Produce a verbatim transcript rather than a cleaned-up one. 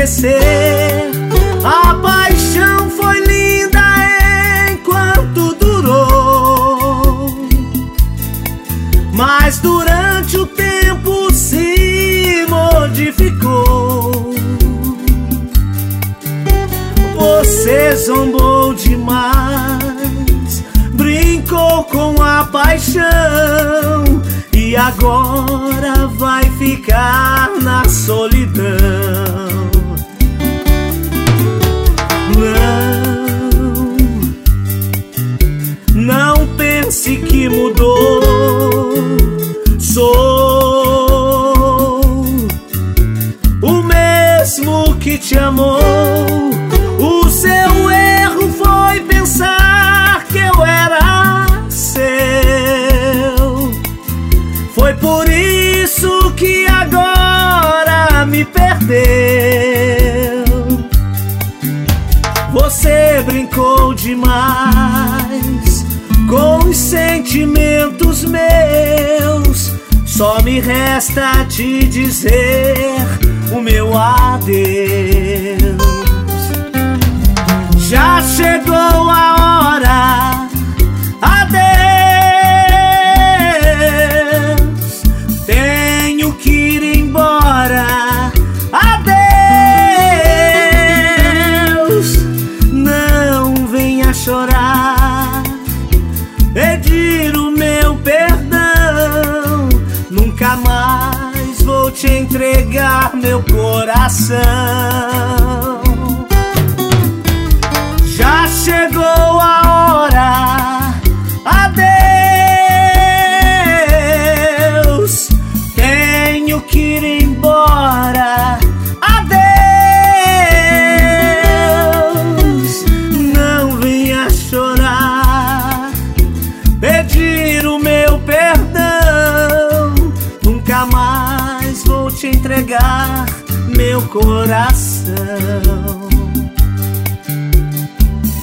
esquecer. A paixão foi linda enquanto durou, mas durante o tempo se modificou. Você zombou demais, brincou com a paixão, e agora vai ficar na solidão. Não, não pense que mudou. Sou o mesmo que te amou. O seu erro foi pensar que eu era seu. Foi por isso que agora me perdeu. Você brincou demais com os sentimentos meus. Só me resta te dizer o meu adeus. Já chegou a hora, adeus. Tenho que ir embora, adeus. Não venha chorar, pedir o meu perdão. Nunca mais vou te entregar meu coração. Já chegou a hora, adeus. Tenho que ir embora, adeus. Não venha chorar, pedir o meu perdão. Nunca mais vou te entregar meu coração.